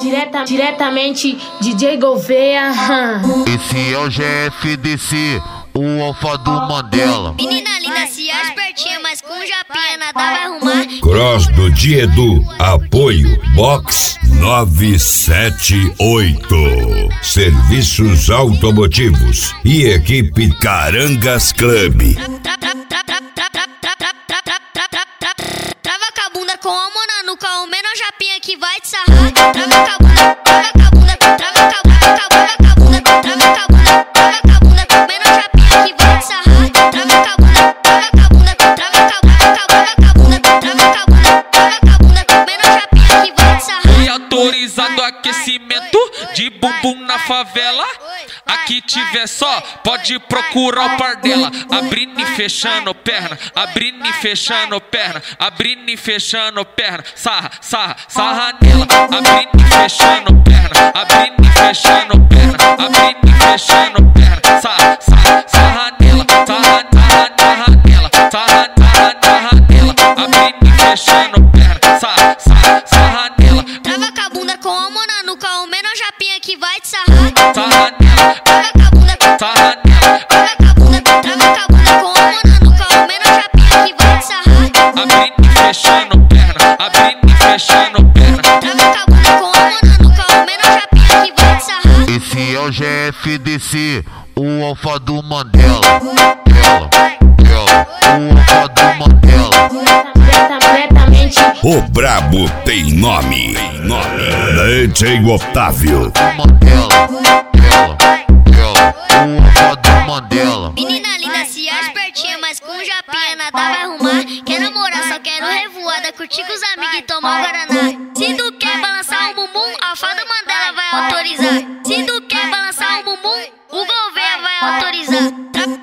Diretamente DJ Gouveia. Esse é o GFDC, o alfa do Mandela. Menina linda, se é espertinha, mas com japinha nada vai arrumar. Cross do Diedu, apoio Box 978. Serviços automotivos e equipe Carangas Club. Trava com a bunda com a mona no cal, menor japinha que vai te sarrar. Trava com a bunda, trava com a bunda, trava com a bunda, trava com a bunda, trava com a bunda, trava com a bunda, menor japinha que vai te sarrar. Trava com a bunda, trava com a bunda, trava com a bunda, trava com a bunda, trava com a bunda, trava com a bunda, menor japinha que vai te sarrar. E autorizado aquecimento de bumbum na favela. Aqui tiver só, pode procurar o par dela. Abrindo e fechando perna, abrindo e fechando perna, abrindo e fechando perna. Sarra, sarra, sarra nela. Abrindo e fechando perna, abrindo e fechando perna, abrindo e fechando perna. Sarra, sarra, sarra nela. Sarra, sarra, sarra nela. Sarra, sarra, sarra nela. Abrindo e fechando perna. Sarra, sarra, sarra nela. Trava com a bunda com a mona no cal, menor japinha que vai te sarrar. Sarra nela. Trava com a bunda, Sarra nela. trava com a bunda, trava com a bunda com a mona no cal, menor japinha que vai te sarrar. Abrindo e fechando perna, abrindo e fechando perna. Trava com a bunda com a mona no cal, menor japinha que vai te sarrar. Esse é o GFDC, o alfa do Mandela. O alfa do Mandela. Diretamente O brabo tem nome. DJ Otávio. Mandela. O alfa do Mandela. Menina linda, se é espertinha, mas com japinha nada vai arrumar. Quer namorar, só quero revoada, curtir com os amigos e tomar um guaraná. Se tu quer balançar um bumbum, a fada Mandela vai autorizar. Se tu quer balançar um bumbum, o Gouveia vai autorizar.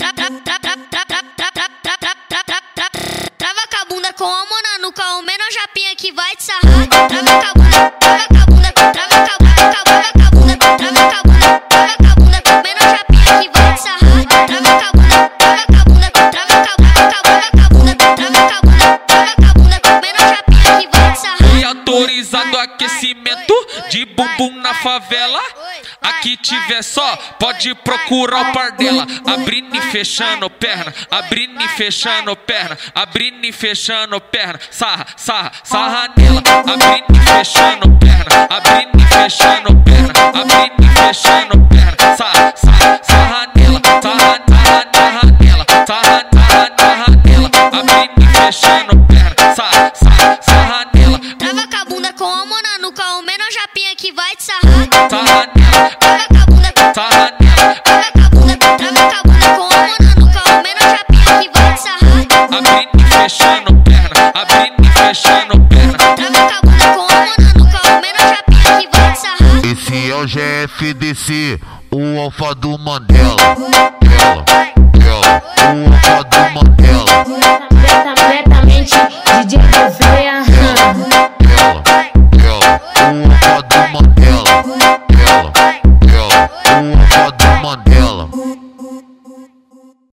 Trava com a bunda com a mona no cal, menor japinha que vai te sarrar. Trava com a bunda, trava com a bunda, trava com a bunda, trava com a bunda, trava com a bunda, trava com a bunda, menor japinha que vai te sarrar. Trava com a bunda, trava com a bunda, trava com a bunda, trava com a bunda, trava com a bunda, trava com a bunda, menor japinha que vai te sarrar. E autorizado aquecimento de bumbum na favela. Aqui tiver só, pode procurar o par dela. Abrindo e fechando perna, abrindo e fechando perna, abrindo e fechando perna. Sarra, sarra, sarra nela. Abrindo e fechando perna, abrindo e fechando perna, abrindo e fechando perna. Sarra, sarra, sarra nela. Sarra, sarra, sarra nela. Sarra, sarra, sarra nela. Abrindo e fechando perna. Sarra, sarra, sarra nela. Trava com a bunda com a mona no cal, menor japinha que vai te sarrar. Sarra nela. Trava com a bunda, Sarra nela. trava com a bunda, trava com a bunda com a mona no cal, menor japinha que vai te sarrar. Abrindo e fechando perna, abrindo e fechando perna. Trava com a bunda com a mona no cal, menor japinha que vai te sarrar. Esse é o GFDC, o alfa do Mandela. O alfa do Mandela.